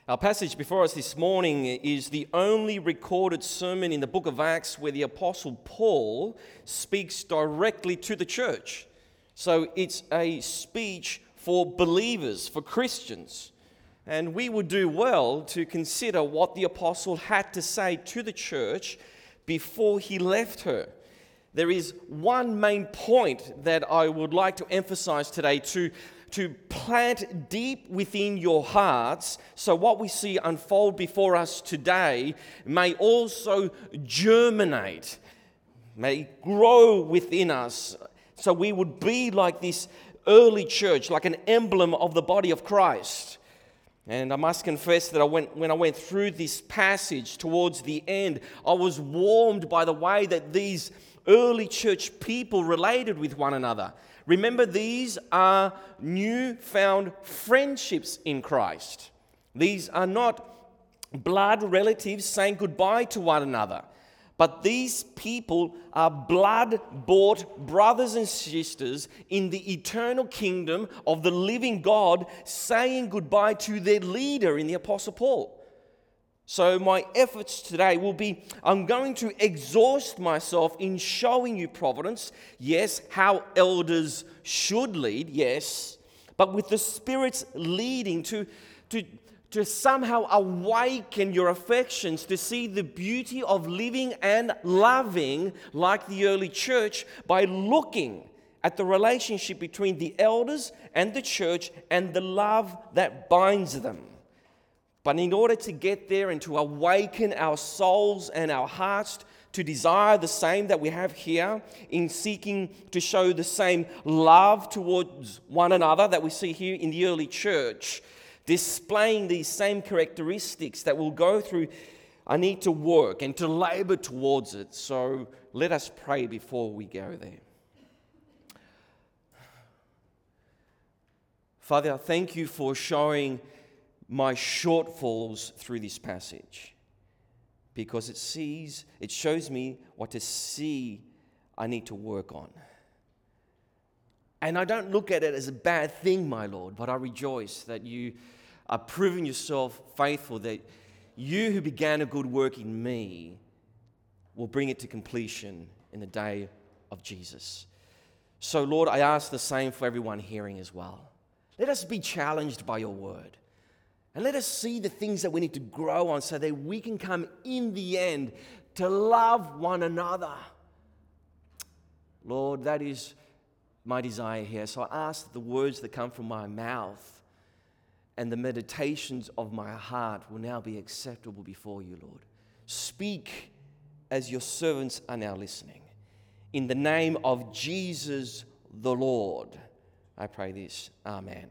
Our passage before us this morning is the only recorded sermon in the book of Acts where the Apostle Paul speaks directly to the church. So it's a speech for believers, for Christians. And we would do well to consider what the Apostle had to say to the church before he left her. There is one main point that I would like to emphasize today to plant deep within your hearts, so what we see unfold before us today may also germinate, may grow within us, so we would be like this early church, like an emblem of the body of Christ. And I must confess that when I went through this passage towards the end, I was warmed by the way that these early church people related with one another. Remember, these are newfound friendships in Christ. These are not blood relatives saying goodbye to one another, but these people are blood-bought brothers and sisters in the eternal kingdom of the living God, saying goodbye to their leader in the Apostle Paul. So my efforts today will be, I'm going to exhaust myself in showing you providence, yes, how elders should lead, yes, but with the Spirit's leading to somehow awaken your affections to see the beauty of living and loving like the early church by looking at the relationship between the elders and the church and the love that binds them. But in order to get there and to awaken our souls and our hearts to desire the same that we have here in seeking to show the same love towards one another that we see here in the early church, displaying these same characteristics that we'll go through, I need to work and to labor towards it. So let us pray before we go there. Father, I thank you for showing my shortfalls through this passage, because it shows me what to see I need to work on. And I don't look at it as a bad thing, my Lord, but I rejoice that you are proving yourself faithful, that you who began a good work in me will bring it to completion in the day of Jesus. So, Lord, I ask the same for everyone hearing as well. Let us be challenged by your word. And let us see the things that we need to grow on so that we can come in the end to love one another. Lord, that is my desire here. So I ask that the words that come from my mouth and the meditations of my heart will now be acceptable before you, Lord. Speak as your servants are now listening. In the name of Jesus the Lord, I pray this. Amen.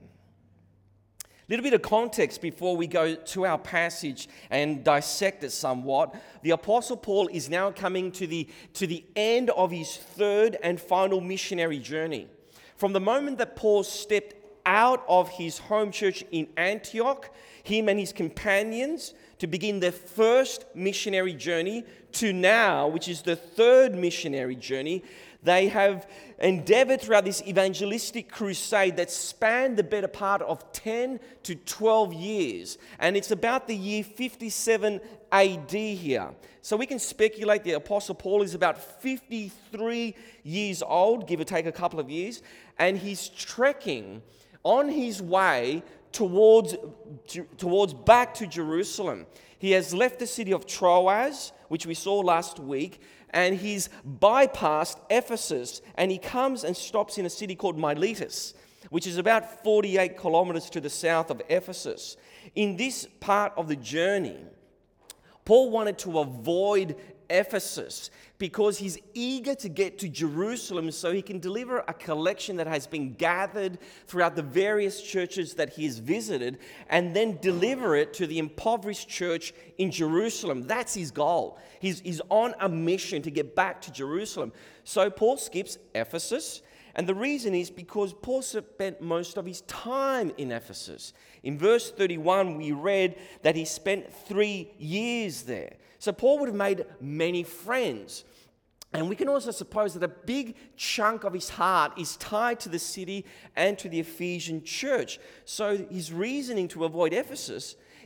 A little bit of context before we go to our passage and dissect it somewhat. The Apostle Paul is now coming to the end of his third and final missionary journey. From the moment that Paul stepped out of his home church in Antioch, him and his companions, to begin their first missionary journey, to now, which is the third missionary journey, they have endeavored throughout this evangelistic crusade that spanned the better part of 10 to 12 years. And it's about the year 57 AD here. So we can speculate the Apostle Paul is about 53 years old, give or take a couple of years, and he's trekking on his way towards back to Jerusalem. He has left the city of Troas, which we saw last week, and he's bypassed Ephesus, and he comes and stops in a city called Miletus, which is about 48 kilometers to the south of Ephesus. In this part of the journey, Paul wanted to avoid Ephesus because he's eager to get to Jerusalem so he can deliver a collection that has been gathered throughout the various churches that he has visited and then deliver it to the impoverished church in Jerusalem. That's his goal. He's on a mission to get back to Jerusalem. So Paul skips Ephesus, and the reason is because Paul spent most of his time in Ephesus. In verse 31, we read that he spent 3 years there. So Paul would have made many friends. And we can also suppose that a big chunk of his heart is tied to the city and to the Ephesian church. So his reasoning to avoid Ephesus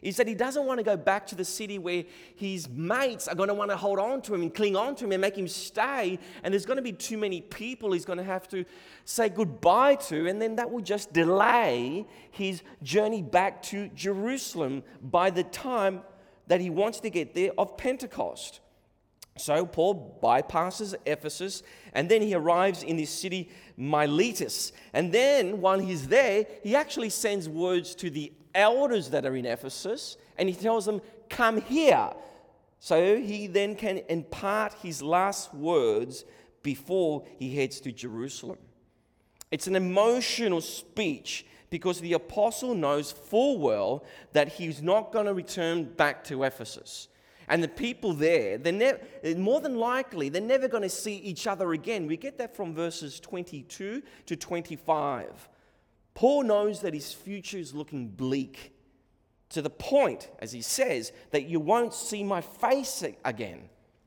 is that he doesn't want to go back to the city where his mates are going to want to hold on to him and cling on to him and make him stay. And there's going to be too many people he's going to have to say goodbye to. And then that will just delay his journey back to Jerusalem by the time that he wants to get there of Pentecost. So Paul bypasses Ephesus, and then he arrives in this city, Miletus. And then while he's there, he actually sends words to the elders that are in Ephesus, and he tells them, come here. So he then can impart his last words before he heads to Jerusalem. It's an emotional speech because the apostle knows full well that he's not going to return back to Ephesus. And the people there, more than likely, they're never going to see each other again. We get that from verses 22 to 25. Paul knows that his future is looking bleak to the point, as he says, that you won't see my face again.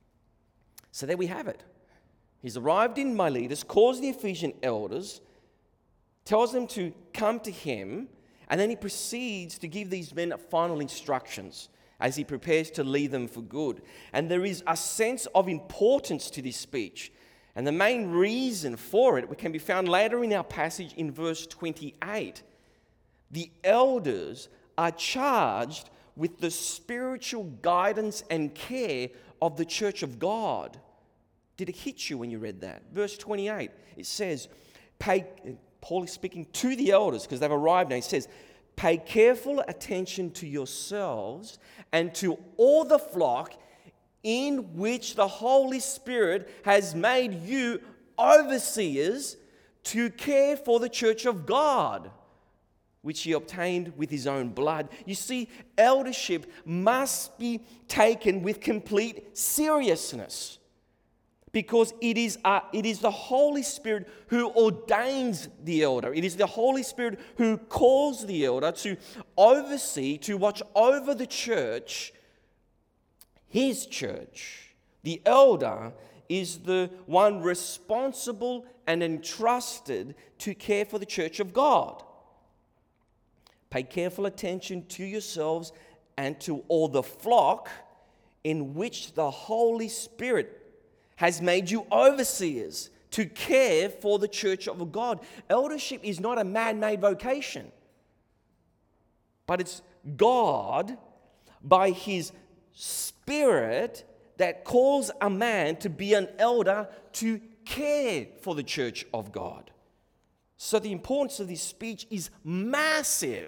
So there we have it. He's arrived in Miletus, calls the Ephesian elders, tells them to come to him, and then he proceeds to give these men final instructions as he prepares to leave them for good. And there is a sense of importance to this speech. And the main reason for it can be found later in our passage in verse 28. The elders are charged with the spiritual guidance and care of the church of God. Did it hit you when you read that? Verse 28, it says, Paul is speaking to the elders because they've arrived now. He says, pay careful attention to yourselves and to all the flock in which the Holy Spirit has made you overseers to care for the church of God, which he obtained with his own blood. You see, eldership must be taken with complete seriousness because it is the Holy Spirit who ordains the elder. It is the Holy Spirit who calls the elder to oversee, to watch over the church, his church. The elder is the one responsible and entrusted to care for the church of God. Pay careful attention to yourselves and to all the flock in which the Holy Spirit has made you overseers to care for the church of God. Eldership is not a man-made vocation, but it's God, by his Spirit, that calls a man to be an elder to care for the church of God. So the importance of this speech is massive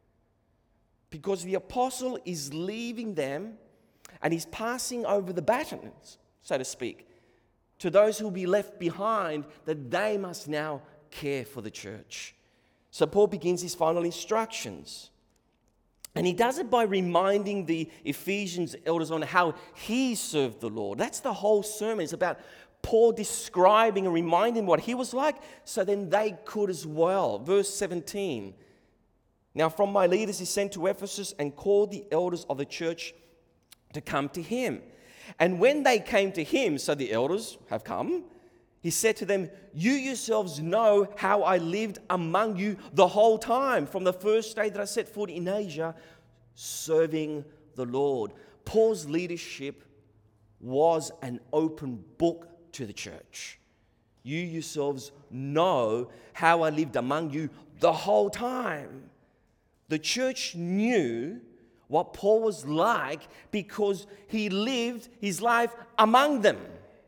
because the apostle is leaving them and he's passing over the baton, so to speak, to those who will be left behind, that they must now care for the church. So Paul begins his final instructions. And he does it by reminding the Ephesians elders on how he served the Lord. That's the whole sermon. It's about Paul describing and reminding what he was like, so then they could as well. Verse 17. Now from Miletus he sent to Ephesus and called the elders of the church to come to him. And when they came to him, so the elders have come, he said to them, you yourselves know how I lived among you the whole time, from the first day that I set foot in Asia, serving the Lord. Paul's leadership was an open book to the church. You yourselves know how I lived among you the whole time. The church knew what Paul was like because he lived his life among them.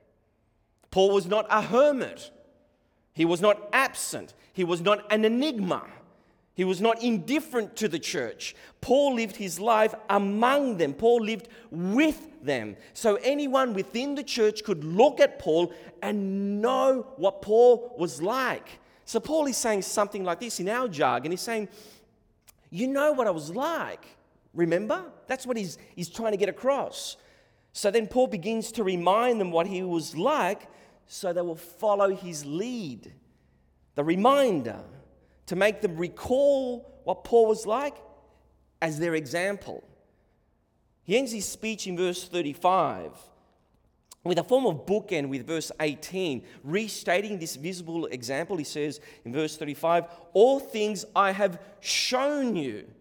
Paul was not a hermit. He was not absent. He was not an enigma. He was not indifferent to the church. Paul lived his life among them. Paul lived with them. So anyone within the church could look at Paul and know what Paul was like. So Paul is saying something like this in our jargon. He's saying, you know what I was like. Remember? That's what he's trying to get across. So then Paul begins to remind them what he was like so they will follow his lead. The reminder to make them recall what Paul was like as their example. He ends his speech in verse 35 with a form of bookend with verse 18, restating this visible example. He says in verse 35, all things I have shown you.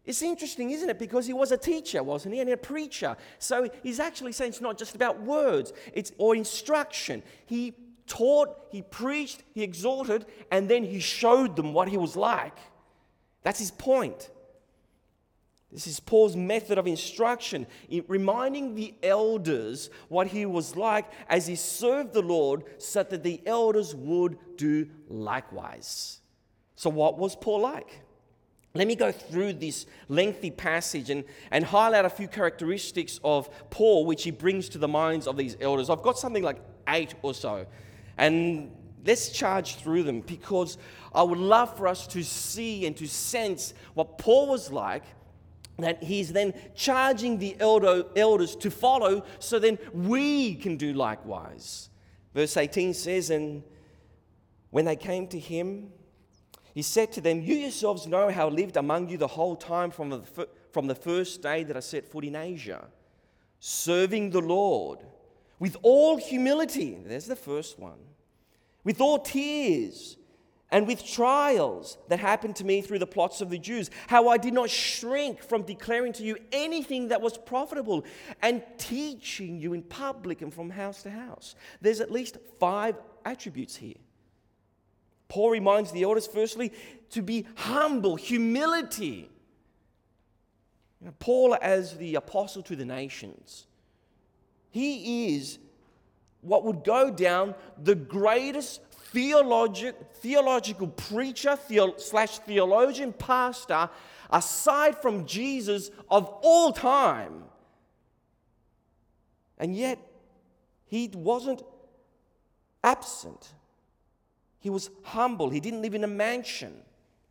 It's interesting, isn't it? Because he was a teacher, wasn't he? And a preacher. So he's actually saying it's not just about words or instruction. He taught, he preached, he exhorted, and then he showed them what he was like. That's his point. This is Paul's method of instruction, reminding the elders what he was like as he served the Lord, so that the elders would do likewise. So what was Paul like? Let me go through this lengthy passage and highlight a few characteristics of Paul which he brings to the minds of these elders. I've got something like 8 or so. And let's charge through them, because I would love for us to see and to sense what Paul was like, that he's then charging the elders to follow, so then we can do likewise. Verse 18 says, "And when they came to him, he said to them, 'You yourselves know how I lived among you the whole time from the first day that I set foot in Asia, serving the Lord with all humility,'" there's the first one, "with all tears and with trials that happened to me through the plots of the Jews, how I did not shrink from declaring to you anything that was profitable and teaching you in public and from house to house." There's at least 5 attributes here. Paul reminds the elders, firstly, to be humble, humility. Paul, as the apostle to the nations, he is what would go down the greatest theological preacher / theologian, pastor, aside from Jesus, of all time. And yet, he wasn't absent. He was humble. He didn't live in a mansion.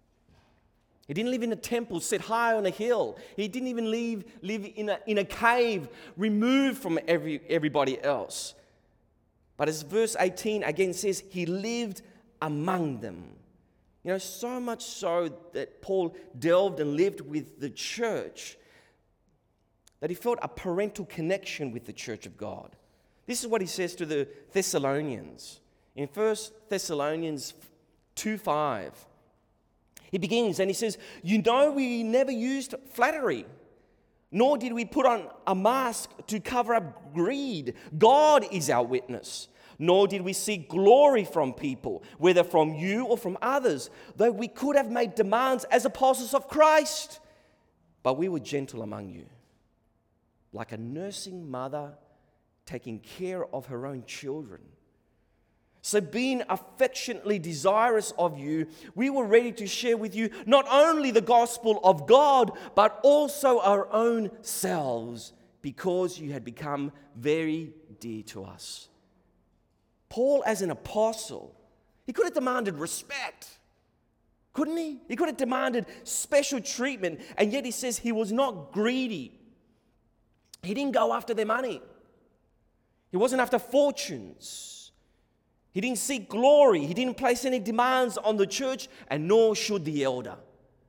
He didn't live in a temple set high on a hill. He didn't even live in a cave removed from everybody else. But as verse 18 again says, he lived among them. So much so that Paul delved and lived with the church, that he felt a parental connection with the church of God. This is what he says to the Thessalonians. In 1 Thessalonians 2:5, he begins and he says, "You know we never used flattery, nor did we put on a mask to cover up greed. God is our witness. Nor did we seek glory from people, whether from you or from others, though we could have made demands as apostles of Christ. But we were gentle among you, like a nursing mother taking care of her own children. So being affectionately desirous of you, we were ready to share with you not only the gospel of God, but also our own selves, because you had become very dear to us." Paul, as an apostle, he could have demanded respect, couldn't he? He could have demanded special treatment, and yet he says he was not greedy. He didn't go after their money. He wasn't after fortunes. He didn't seek glory. He didn't place any demands on the church, and nor should the elder.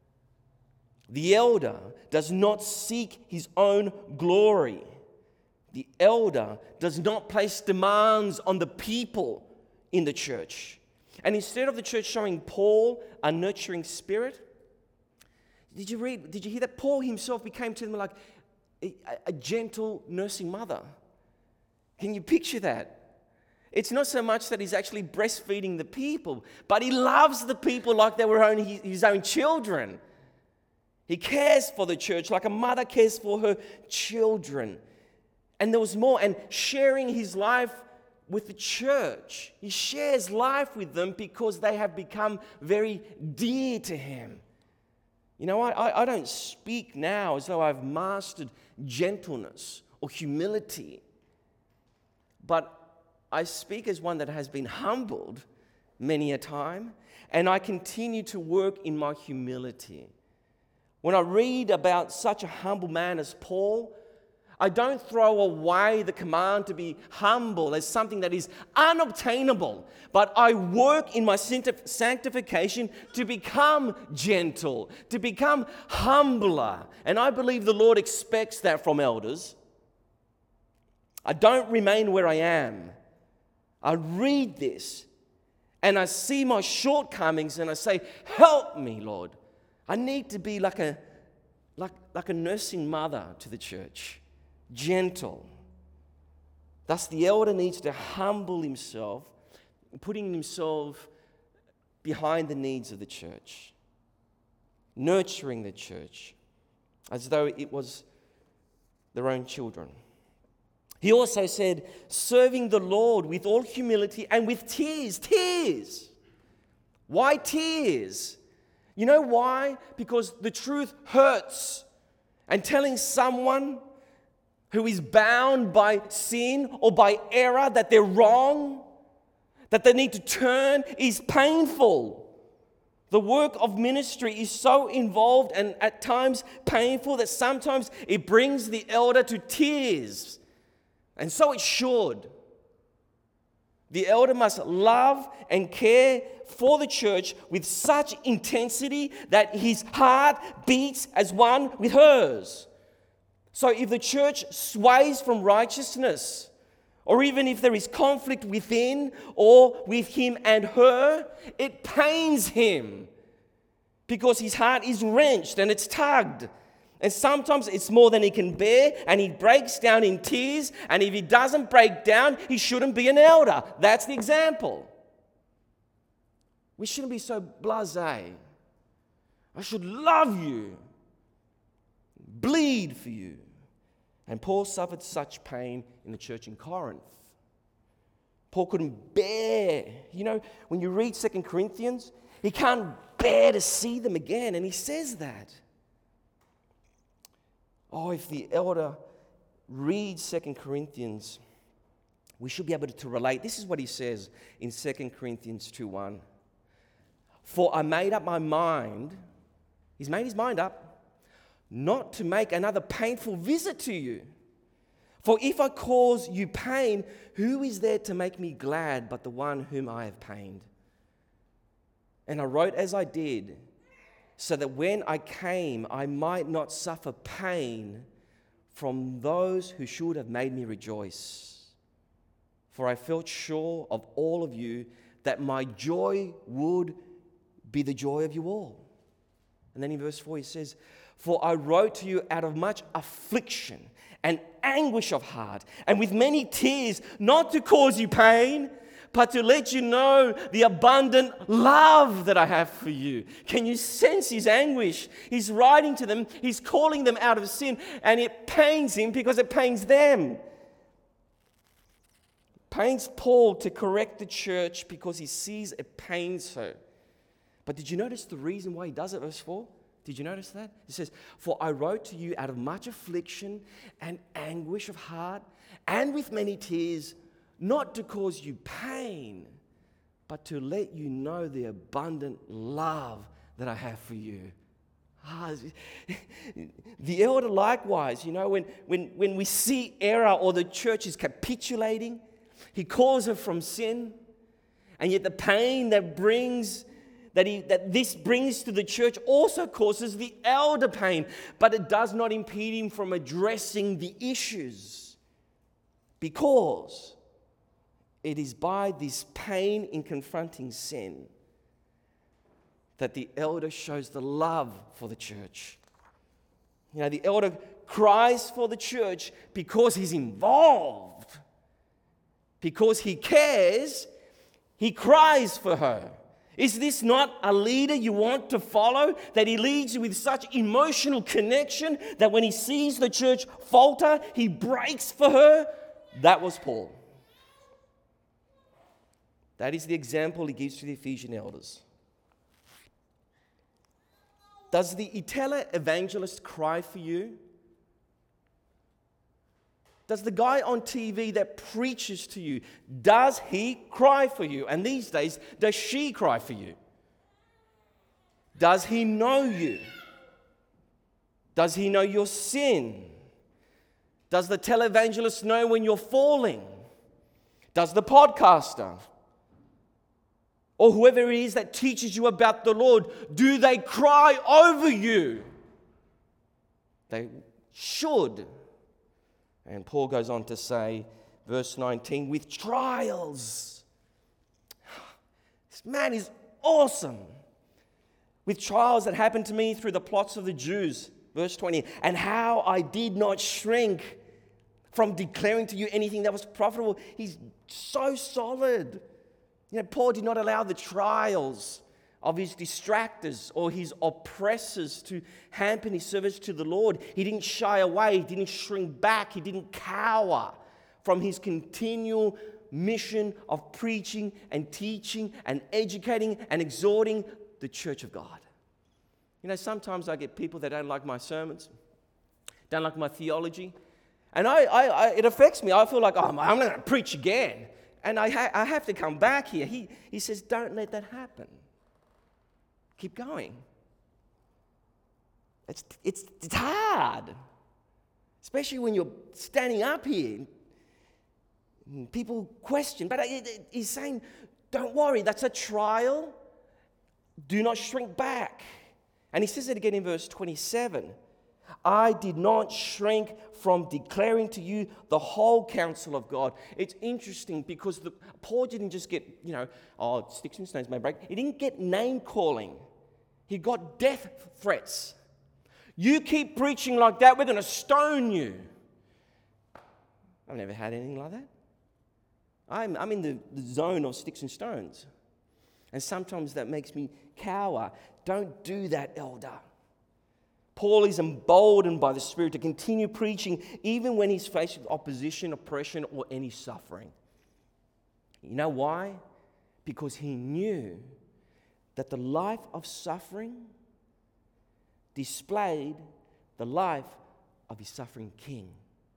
The elder does not seek his own glory. The elder does not place demands on the people in the church. And instead of the church showing Paul a nurturing spirit, did you hear that Paul himself became to them like a gentle nursing mother? Can you picture that? It's not so much that he's actually breastfeeding the people, but he loves the people like they were his own children. He cares for the church like a mother cares for her children. And there was more, and sharing his life with the church. He shares life with them because they have become very dear to him. I don't speak now as though I've mastered gentleness or humility, but I speak as one that has been humbled many a time, and I continue to work in my humility. When I read about such a humble man as Paul, I don't throw away the command to be humble as something that is unobtainable, but I work in my sanctification to become gentle, to become humbler. And I believe the Lord expects that from elders. I don't remain where I am. I read this and I see my shortcomings and I say, "Help me, Lord. I need to be like like a nursing mother to the church, gentle. Thus, the elder needs to humble himself, putting himself behind the needs of the church, nurturing the church as though it was their own children. He also said, serving the Lord with all humility and with tears. Tears. Why tears? You know why? Because the truth hurts. And telling someone who is bound by sin or by error that they're wrong, that they need to turn, is painful. The work of ministry is so involved and at times painful that sometimes it brings the elder to tears. And so it should. The elder must love and care for the church with such intensity that his heart beats as one with hers. So if the church sways from righteousness, or even if there is conflict within or with him and her, it pains him because his heart is wrenched and it's tugged. And sometimes it's more than he can bear, and he breaks down in tears. And if he doesn't break down, he shouldn't be an elder. That's the example. We shouldn't be so blasé. I should love you, bleed for you. And Paul suffered such pain in the church in Corinth. Paul couldn't bear, when you read 2 Corinthians, he can't bear to see them again, and he says that. Oh, if the elder reads 2 Corinthians, we should be able to relate. This is what he says in 2 Corinthians 2:1. For I made up my mind, he's made his mind up, not to make another painful visit to you. For if I cause you pain, who is there to make me glad but the one whom I have pained? And I wrote as I did, so that when I came, I might not suffer pain from those who should have made me rejoice. For I felt sure of all of you that my joy would be the joy of you all. And then in verse 4 he says, for I wrote to you out of much affliction and anguish of heart, and with many tears, not to cause you pain, but to let you know the abundant love that I have for you. Can you sense his anguish? He's writing to them, he's calling them out of sin, and it pains him because it pains them. It pains Paul to correct the church because he sees it pains her. But did you notice the reason why he does it, verse 4? Did you notice that? He says, for I wrote to you out of much affliction and anguish of heart, and with many tears, not to cause you pain, but to let you know the abundant love that I have for you. The elder likewise, when we see error or the church is capitulating, he calls her from sin, and yet the pain that this brings to the church also causes the elder pain, but it does not impede him from addressing the issues, because it is by this pain in confronting sin that the elder shows the love for the church. The elder cries for the church because he's involved. Because he cares, he cries for her. Is this not a leader you want to follow? That he leads with such emotional connection that when he sees the church falter, he breaks for her? That was Paul. That is the example he gives to the Ephesian elders. Does the Itella evangelist cry for you? Does the guy on TV that preaches to you, does he cry for you? And these days, does she cry for you? Does he know you? Does he know your sin? Does the televangelist know when you're falling? Does the podcaster or whoever it is that teaches you about the Lord, do they cry over you? They should. And Paul goes on to say, verse 19, with trials. This man is awesome. With trials that happened to me through the plots of the Jews. Verse 20, and how I did not shrink from declaring to you anything that was profitable. He's so solid. Paul did not allow the trials of his distractors or his oppressors to hamper his service to the Lord. He didn't shy away. He didn't shrink back. He didn't cower from his continual mission of preaching and teaching and educating and exhorting the church of God. Sometimes I get people that don't like my sermons, don't like my theology, and it affects me. I feel like, I'm going to preach again. And I have to come back here. He says, don't let that happen. Keep going. It's hard, especially when you're standing up here. People question, but he's saying, don't worry, that's a trial. Do not shrink back. And he says it again in verse 27. I did not shrink from declaring to you the whole counsel of God. It's interesting because Paul didn't just get, sticks and stones may break. He didn't get name calling. He got death threats. You keep preaching like that, we're going to stone you. I've never had anything like that. I'm in the zone of sticks and stones. And sometimes that makes me cower. Don't do that, elder. Paul is emboldened by the Spirit to continue preaching even when he's faced with opposition, oppression, or any suffering. You know why? Because he knew that the life of suffering displayed the life of his suffering king.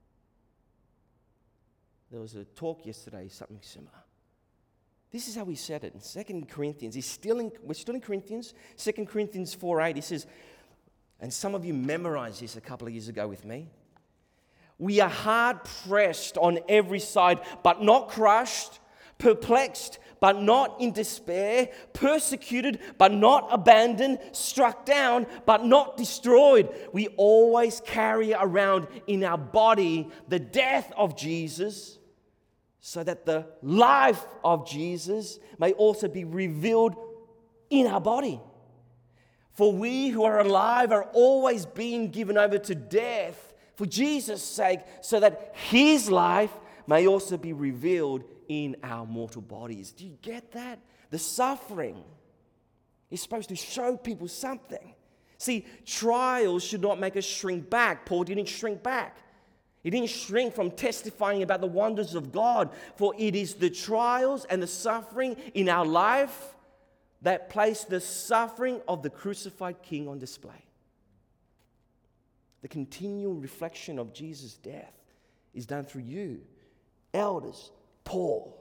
There was a talk yesterday, something similar. This is how he said it in 2 Corinthians. We're still in Corinthians, 2 Corinthians 4:8. He says, and some of you memorized this a couple of years ago with me. We are hard pressed on every side, but not crushed, perplexed, but not in despair, persecuted, but not abandoned, struck down, but not destroyed. We always carry around in our body the death of Jesus, so that the life of Jesus may also be revealed in our body. For we who are alive are always being given over to death for Jesus' sake, so that his life may also be revealed in our mortal bodies. Do you get that? The suffering is supposed to show people something. See, trials should not make us shrink back. Paul didn't shrink back. He didn't shrink from testifying about the wonders of God, for it is the trials and the suffering in our life that place the suffering of the crucified King on display. The continual reflection of Jesus' death is done through you, elders, Paul.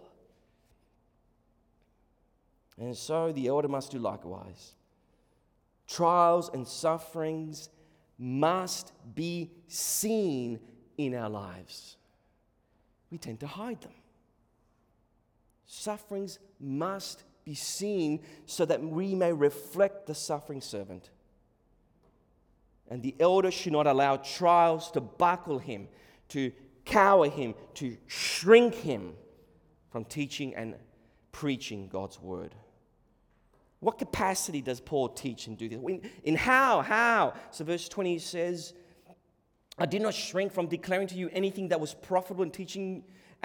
And so the elder must do likewise. Trials and sufferings must be seen in our lives. We tend to hide them. Sufferings must be seen so that we may reflect the suffering servant. And the elder should not allow trials to buckle him, to cower him, to shrink him from teaching and preaching God's word. What capacity does Paul teach and do this? In how? So verse 20 says, I did not shrink from declaring to you anything that was profitable and teaching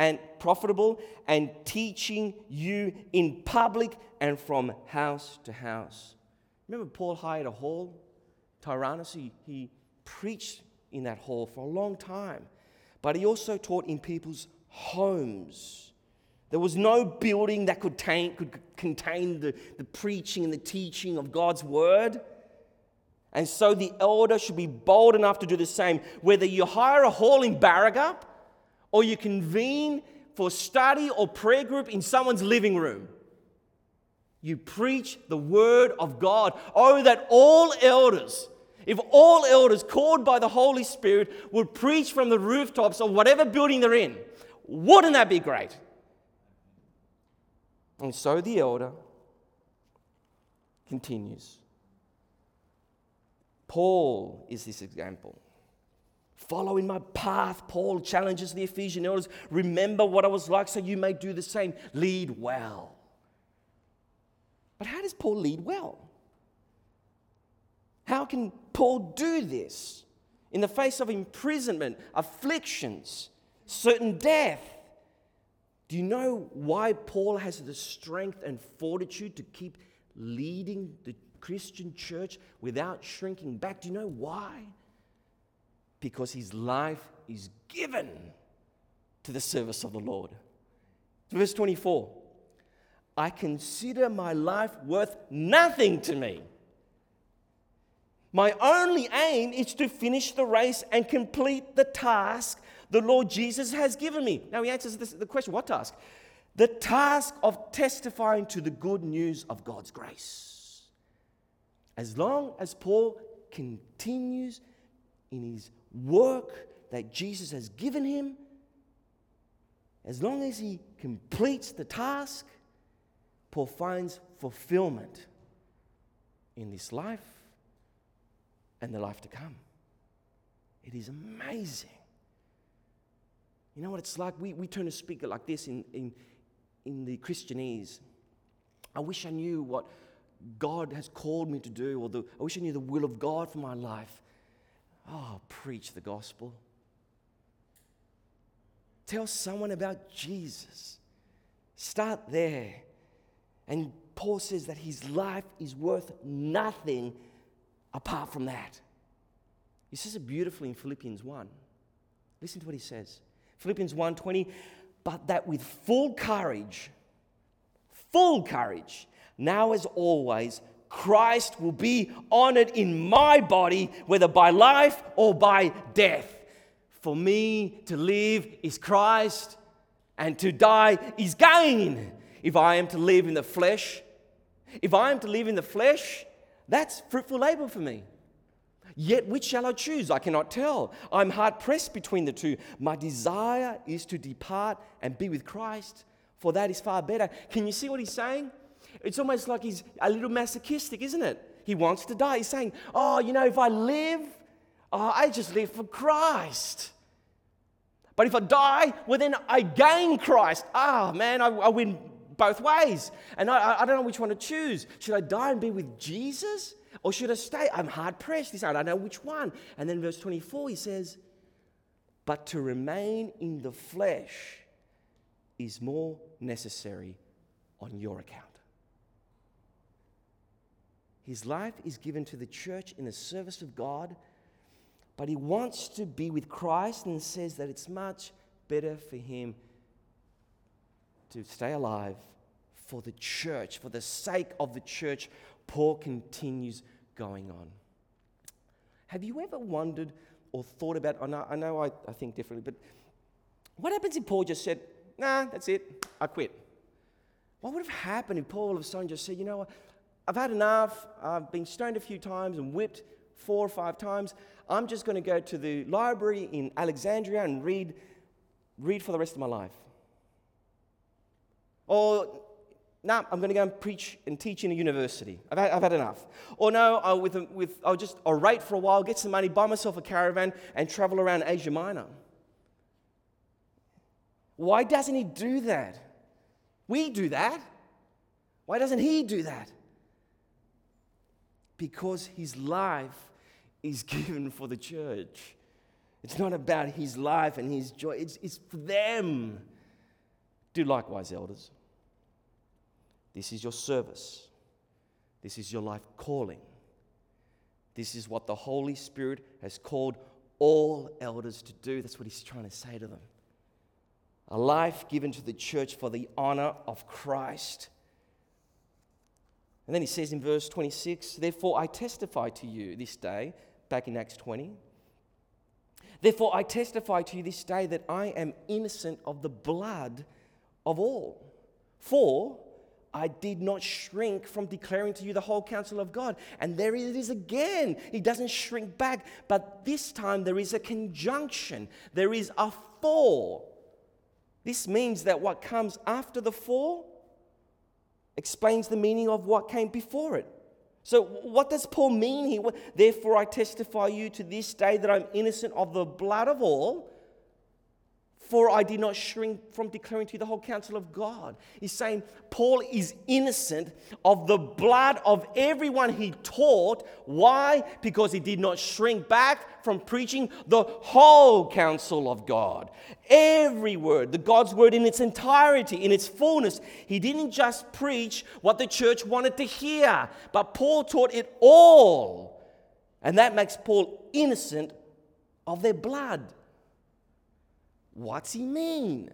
you in public and from house to house. Remember, Paul hired a hall, Tyrannus. He preached in that hall for a long time, but he also taught in people's homes. There was no building that could contain the preaching and the teaching of God's word. And so the elder should be bold enough to do the same. Whether you hire a hall in Barragup or you convene for study or prayer group in someone's living room, you preach the word of God. Oh, that if all elders called by the Holy Spirit would preach from the rooftops of whatever building they're in, wouldn't that be great? And so the elder continues. Paul is this example. Follow in my path, Paul challenges the Ephesian elders. Remember what I was like so you may do the same. Lead well. But how does Paul lead well? How can Paul do this? in the face of imprisonment, afflictions, certain death. Do you know why Paul has the strength and fortitude to keep leading the Christian church without shrinking back? Do you know why? Because his life is given to the service of the Lord. Verse 24, I consider my life worth nothing to me. My only aim is to finish the race and complete the task the Lord Jesus has given me. Now he answers the question, what task? The task of testifying to the good news of God's grace. As long as Paul continues in his work that Jesus has given him, as long as he completes the task, Paul finds fulfillment in this life and the life to come. It is amazing. You know what it's like? We turn a speaker like this in the Christianese. I wish I knew what God has called me to do, or I wish I knew the will of God for my life. Oh, preach the gospel. Tell someone about Jesus. Start there. And Paul says that his life is worth nothing apart from that. He says it beautifully in Philippians 1. Listen to what he says. Philippians 1:20, but that with full courage, now as always, Christ will be honored in my body, whether by life or by death. For me to live is Christ, and to die is gain. If I am to live in the flesh, that's fruitful labor for me. Yet which shall I choose? I cannot tell. I'm hard pressed between the two. My desire is to depart and be with Christ, for that is far better. Can you see what he's saying? It's almost like he's a little masochistic, isn't it? He wants to die. He's saying, if I live, I just live for Christ. But if I die, well, then I gain Christ. I win both ways. And I don't know which one to choose. Should I die and be with Jesus? Or should I stay? I'm hard pressed. He said, I don't know which one. And then verse 24, he says, but to remain in the flesh is more necessary on your account. His life is given to the church in the service of God, but he wants to be with Christ and says that it's much better for him to stay alive for the church, for the sake of the church. Paul continues going on. Have you ever wondered or thought about, I know I think differently, but what happens if Paul just said, nah, that's it, I quit? What would have happened if Paul all of a sudden just said, you know what, I've had enough, I've been stoned a few times and whipped 4 or 5 times, I'm just going to go to the library in Alexandria and read for the rest of my life. Or, I'm going to go and preach and teach in a university. I've had enough. Or no, I'll just orate for a while, get some money, buy myself a caravan, and travel around Asia Minor. Why doesn't he do that? We do that. Why doesn't he do that? Because his life is given for the church. It's not about his life and his joy. It's for them. Do likewise, elders. This is your service. This is your life calling. This is what the Holy Spirit has called all elders to do. That's what he's trying to say to them. A life given to the church for the honor of Christ. And then he says in verse 26, therefore I testify to you this day, back in Acts 20, therefore I testify to you this day that I am innocent of the blood of all. For I did not shrink from declaring to you the whole counsel of God. And there it is again. He doesn't shrink back. But this time there is a conjunction. There is a for. This means that what comes after the for explains the meaning of what came before it. So what does Paul mean here? Therefore I testify you to this day that I'm innocent of the blood of all. For I did not shrink from declaring to you the whole counsel of God. He's saying Paul is innocent of the blood of everyone he taught. Why? Because he did not shrink back from preaching the whole counsel of God. Every word, the God's word in its entirety, in its fullness. He didn't just preach what the church wanted to hear, but Paul taught it all. And that makes Paul innocent of their blood. What's he mean?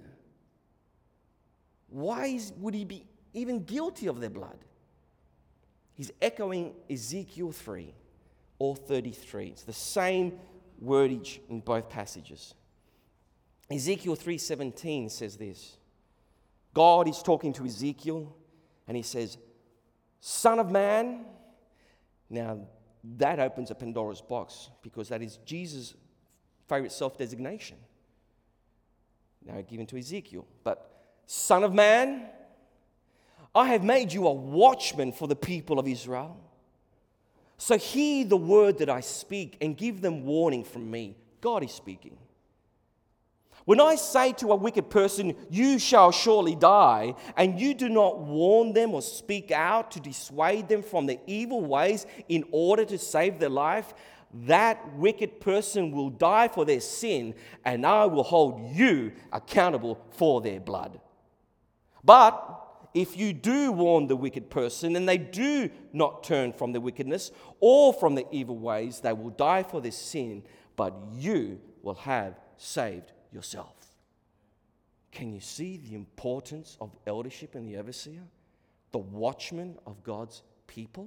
Why would he be even guilty of their blood? He's echoing Ezekiel 3 or 33. It's the same wordage in both passages. Ezekiel 3:17 says this. God is talking to Ezekiel and he says, Son of man. Now that opens a Pandora's box because that is Jesus' favorite self-designation. Now given to Ezekiel. But, Son of man, I have made you a watchman for the people of Israel. So hear the word that I speak and give them warning from me. God is speaking. When I say to a wicked person, you shall surely die, and you do not warn them or speak out to dissuade them from their evil ways in order to save their life, that wicked person will die for their sin, and I will hold you accountable for their blood. But if you do warn the wicked person, and they do not turn from their wickedness or from their evil ways, they will die for their sin, but you will have saved yourself. Can you see the importance of eldership and the overseer? The watchman of God's people?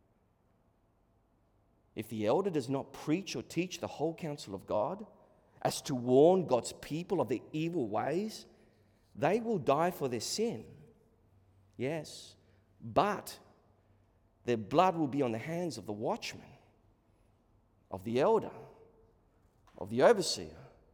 If the elder does not preach or teach the whole counsel of God, as to warn God's people of their evil ways, they will die for their sin. Yes, but their blood will be on the hands of the watchman, of the elder, of the overseer.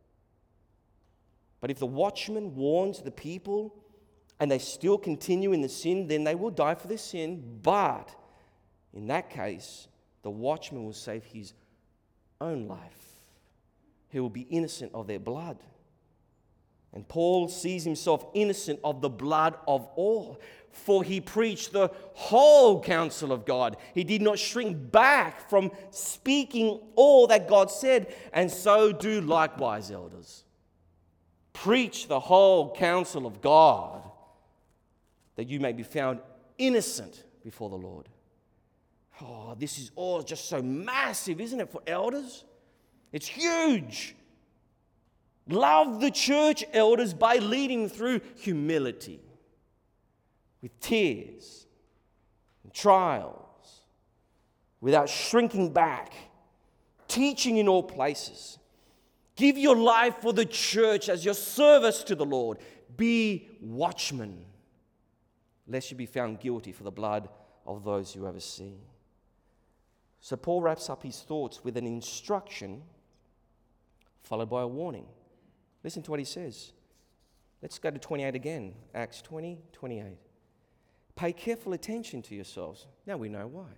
But if the watchman warns the people and they still continue in the sin, then they will die for their sin. But in that case, the watchman will save his own life. He will be innocent of their blood. And Paul sees himself innocent of the blood of all, for he preached the whole counsel of God. He did not shrink back from speaking all that God said, and so do likewise elders. Preach the whole counsel of God, that you may be found innocent before the Lord. Oh, this is all just so massive, isn't it, for elders? It's huge. Love the church, elders, by leading through humility, with tears and trials, without shrinking back, teaching in all places. Give your life for the church as your service to the Lord. Be watchmen, lest you be found guilty for the blood of those you oversee. So Paul wraps up his thoughts with an instruction followed by a warning. Listen to what he says. Let's go to 28 again. Acts 20:28. Pay careful attention to yourselves. Now we know why.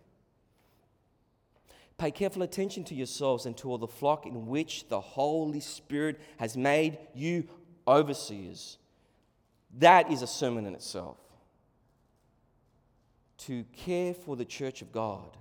Pay careful attention to yourselves and to all the flock in which the Holy Spirit has made you overseers. That is a sermon in itself. To care for the church of God.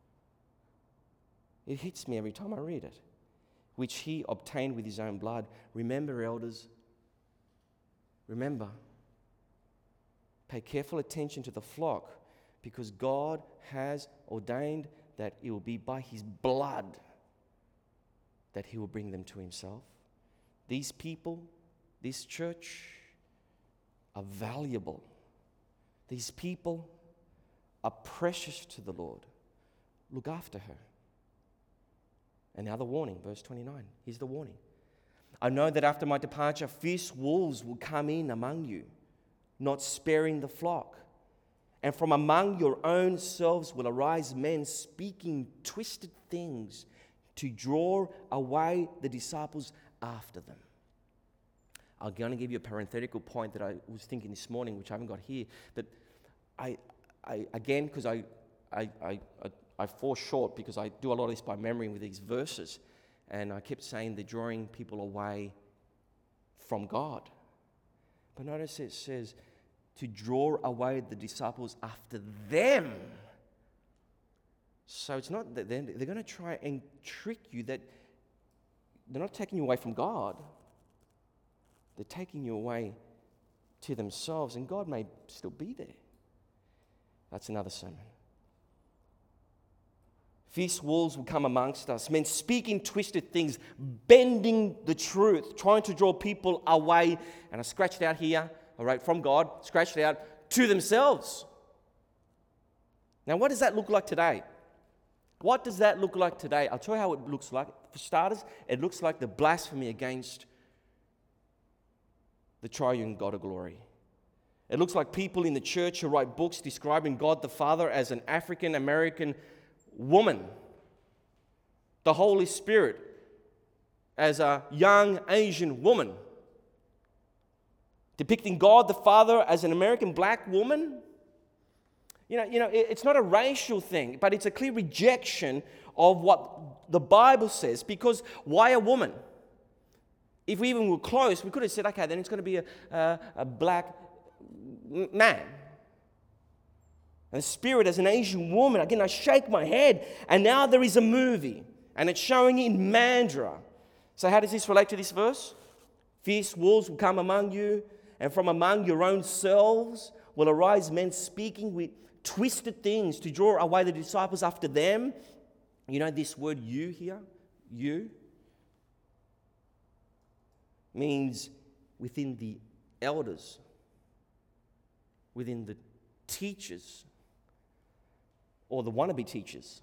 It hits me every time I read it. Which he obtained with his own blood. Remember, elders. Remember. Pay careful attention to the flock, because God has ordained that it will be by his blood that he will bring them to himself. These people, this church, are valuable. These people are precious to the Lord. Look after her. And now the warning, verse 29. Here's the warning. I know that after my departure, fierce wolves will come in among you, not sparing the flock. And from among your own selves will arise men speaking twisted things to draw away the disciples after them. I'm going to give you a parenthetical point that I was thinking this morning, which I haven't got here. But I again, because I fall short because I do a lot of this by memory with these verses. And I kept saying they're drawing people away from God. But notice it says to draw away the disciples after them. So it's not that they're going to try and trick you, that they're not taking you away from God. They're taking you away to themselves, and God may still be there. That's another sermon. Fierce wolves will come amongst us, men speaking twisted things, bending the truth, trying to draw people away. And I scratched out here, all right, from God, scratched out, to themselves. Now, what does that look like today? What does that look like today? I'll tell you how it looks like. For starters, it looks like the blasphemy against the triune God of glory. It looks like people in the church who write books describing God the Father as an African American woman, the Holy Spirit as a young Asian woman, depicting God the Father as an American black woman. You know, it's not a racial thing, but it's a clear rejection of what the Bible says. Because why a woman? If we even were close, we could have said, okay, then it's going to be a black man. And the Spirit as an Asian woman. Again, I shake my head. And now there is a movie, and it's showing in Mandurah. So how does this relate to this verse? Fierce wolves will come among you, and from among your own selves will arise men speaking with twisted things to draw away the disciples after them. You know this word "you" here? You means within the elders, within the teachers, or the wannabe teachers.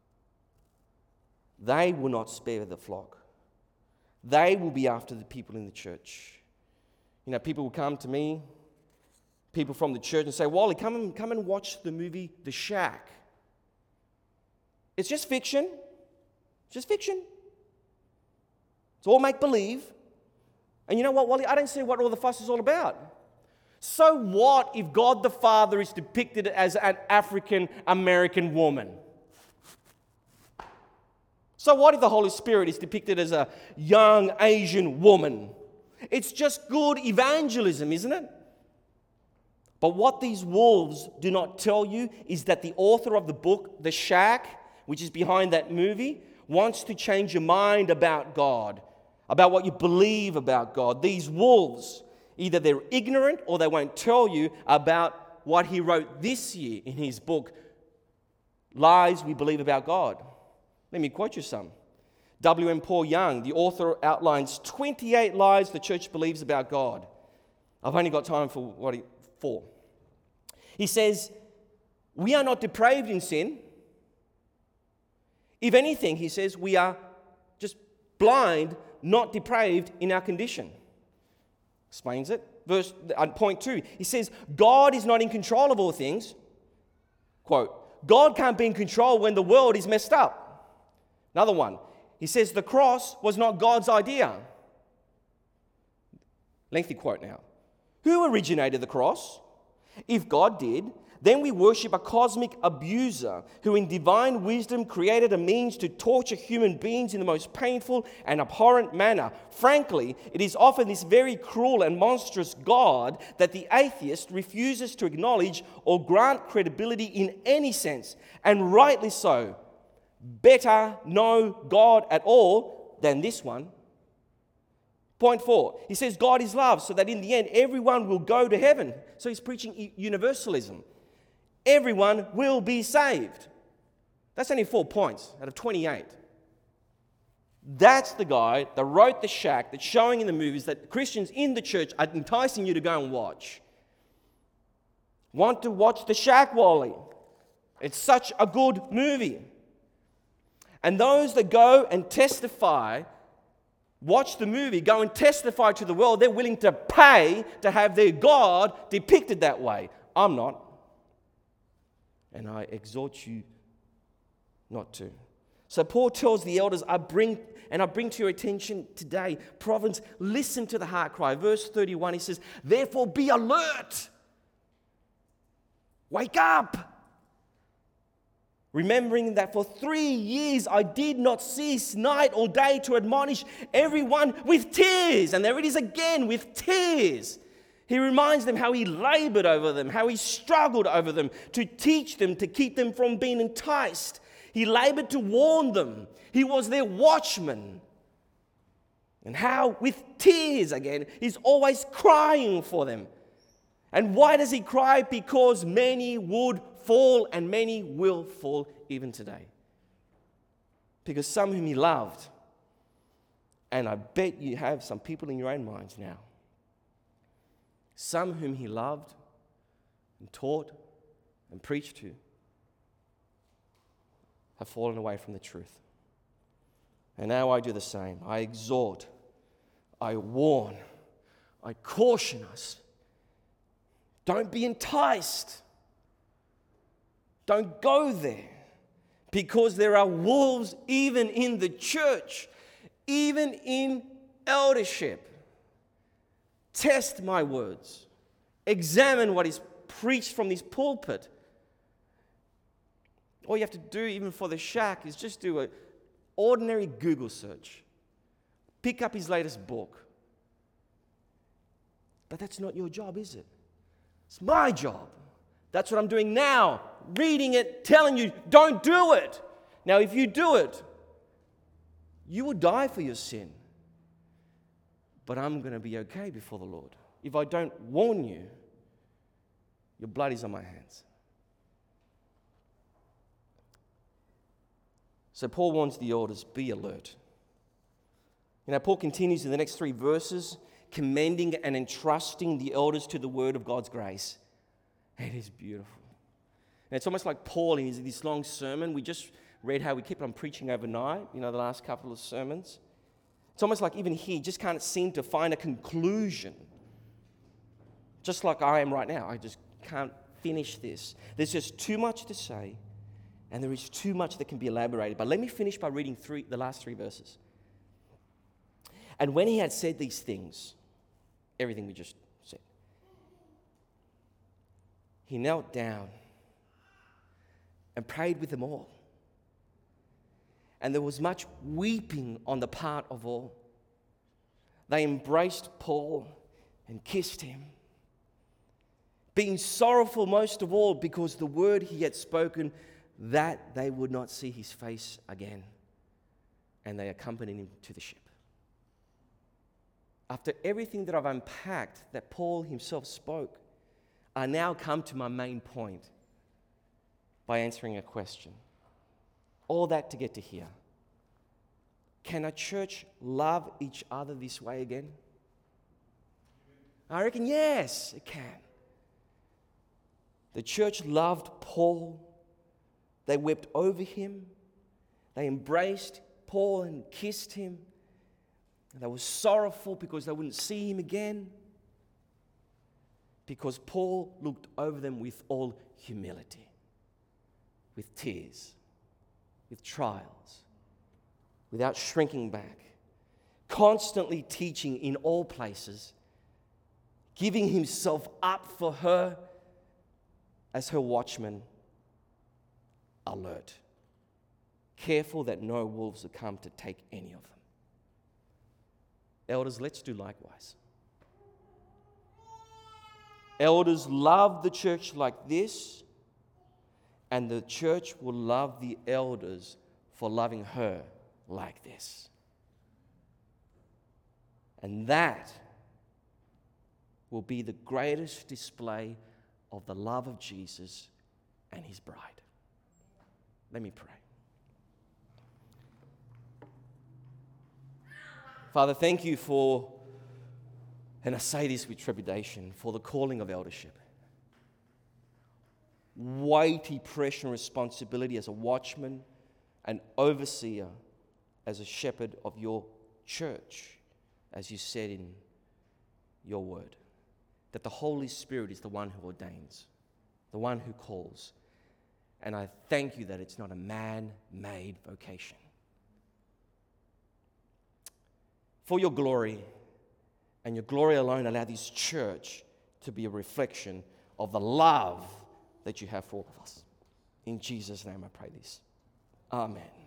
They will not spare the flock. They will be after the people in the church. You know, people will come to me, people from the church, and say, Wally, come and watch the movie The Shack. It's just fiction. It's just fiction. It's all make-believe. And you know what, Wally? I don't see what all the fuss is all about. So what if God the Father is depicted as an African American woman? So what if the Holy Spirit is depicted as a young Asian woman? It's just good evangelism, isn't it? But what these wolves do not tell you is that the author of the book, The Shack, which is behind that movie, wants to change your mind about God, about what you believe about God. These wolves, either they're ignorant or they won't tell you about what he wrote this year in his book, Lies We Believe About God. Let me quote you some. W.M. Paul Young, the author, outlines 28 lies the church believes about God. I've only got time for four. He says, we are not depraved in sin. If anything, he says, we are just blind, not depraved in our condition. Explains it. Point 2, he says, God is not in control of all things. Quote, God can't be in control when the world is messed up. Another one, he says, the cross was not God's idea. Lengthy quote now. Who originated the cross? If God did, then we worship a cosmic abuser who in divine wisdom created a means to torture human beings in the most painful and abhorrent manner. Frankly, it is often this very cruel and monstrous God that the atheist refuses to acknowledge or grant credibility in any sense, and rightly so. Better no God at all than this one. Point 4, he says God is love, so that in the end everyone will go to heaven. So he's preaching universalism. Everyone will be saved. That's only 4 points out of 28. That's the guy that wrote The Shack, that's showing in the movies that Christians in the church are enticing you to go and watch. Want to watch The Shack, Wally? It's such a good movie. And those that go and testify, watch the movie, go and testify to the world, they're willing to pay to have their God depicted that way. I'm not. And I exhort you not to. So Paul tells the elders, I bring to your attention today, Providence, listen to the heart cry. Verse 31, he says, therefore be alert. Wake up. remembering that for 3 years I did not cease night or day to admonish everyone with tears. And there it is again, with tears. He reminds them how he labored over them, how he struggled over them to teach them, to keep them from being enticed. He labored to warn them. He was their watchman. And how, with tears again, he's always crying for them. And why does he cry? Because many would fall, and many will fall even today. Because some whom he loved, and I bet you have some people in your own minds now, some whom he loved and taught and preached to have fallen away from the truth. And now I do the same. I exhort, I warn, I caution us. Don't be enticed. Don't go there, because there are wolves even in the church, even in eldership. Test my words. Examine what is preached from this pulpit. All you have to do, even for the shack, is just do an ordinary Google search. Pick up his latest book. But that's not your job, is it? It's my job. That's what I'm doing now. Reading it, telling you, don't do it. Now, if you do it, you will die for your sin. But I'm going to be okay before the Lord. If I don't warn you, your blood is on my hands. So Paul warns the elders, be alert. Paul continues in the next 3 verses, commending and entrusting the elders to the word of God's grace. It is beautiful. And it's almost like Paul in this long sermon. We just read how we kept on preaching overnight, the last couple of sermons. It's almost like even he just can't seem to find a conclusion. Just like I am right now. I just can't finish this. There's just too much to say, and there is too much that can be elaborated. But let me finish by reading the last 3 verses. And when he had said these things, everything we just said, he knelt down and prayed with them all. And there was much weeping on the part of all. They embraced Paul and kissed him, being sorrowful most of all because the word he had spoken, that they would not see his face again. And they accompanied him to the ship. After everything that I've unpacked that Paul himself spoke, I now come to my main point by answering a question. All that to get to here. Can a church love each other this way again? I reckon yes, it can. The church loved Paul. They wept over him. They embraced Paul and kissed him. And they were sorrowful because they wouldn't see him again. Because Paul looked over them with all humility, with tears, with trials, without shrinking back, constantly teaching in all places, giving himself up for her as her watchman, alert, careful that no wolves will come to take any of them. Elders, let's do likewise. Elders love the church like this, and the church will love the elders for loving her like this. And that will be the greatest display of the love of Jesus and his bride. Let me pray. Father, thank you for, and I say this with trepidation, for the calling of eldership. Weighty pressure and responsibility as a watchman, an overseer, as a shepherd of your church, as you said in your word. That the Holy Spirit is the one who ordains, the one who calls. And I thank you that it's not a man-made vocation. For your glory, and your glory alone, allow this church to be a reflection of the love that you have for all of us. In Jesus' name I pray this. Amen.